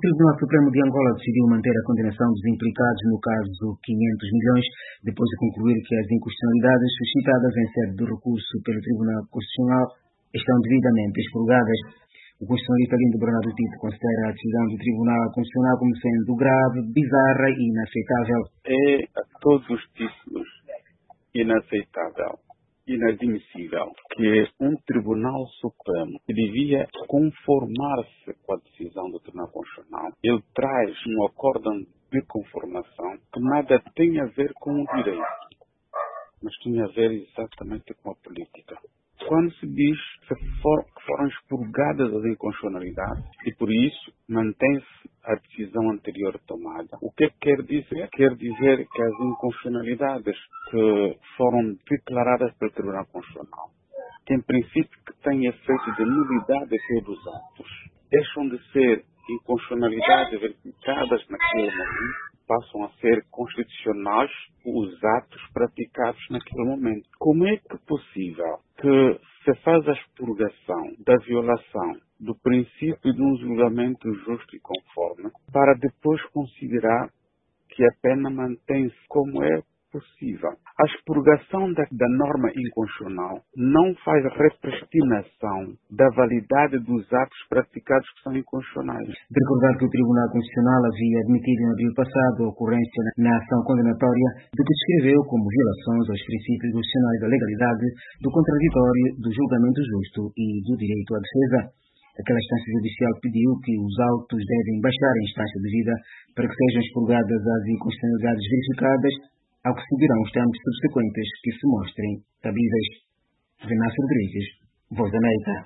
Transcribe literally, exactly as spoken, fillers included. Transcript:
Tribunal Supremo de Angola decidiu manter a condenação dos implicados no caso quinhentos milhões, depois de concluir que as inconstitucionalidades suscitadas em sede do recurso pelo Tribunal Constitucional estão devidamente expurgadas. O constitucionalista Lindo Bernardo Tito considera a decisão do Tribunal Constitucional como sendo grave, bizarra e inaceitável. É a todos os títulos inaceitável, inadmissível que um Tribunal Supremo que devia conformar-se com a decisão do Tribunal Constitucional, ele traz um acórdão de conformação que nada tem a ver com o direito, mas tem a ver exatamente com a política. Quando se diz que for, foram expurgadas as inconstitucionalidades e por isso mantém-se a decisão anterior tomada, o que quer dizer? Quer dizer que as inconstitucionalidades que foram declaradas pelo Tribunal Constitucional, que em princípio que têm efeito de nulidade de todos os atos, deixam de ser inconstitucionalidades verificadas naquele momento, passam a ser constitucionais os atos praticados naquele momento. Como é que é possível que se faz a expurgação da violação do princípio de um julgamento justo e conforme para depois considerar que a pena mantém-se? Como é possível? A expurgação da, da norma inconstitucional não faz repristinação da validade dos atos praticados que são inconstitucionais. De recordar que o Tribunal Constitucional havia admitido em abril passado a ocorrência na ação condenatória do que descreveu como violações aos princípios constitucionais da legalidade, do contraditório, do julgamento justo e do direito à defesa. Aquela instância judicial pediu que os autos devem baixar a instância devida para que sejam expurgadas as inconstitucionalidades verificadas, ao que seguirão os trâmites subsequentes que se mostrem cabíveis. Venâncio Rodrigues, Voz da América.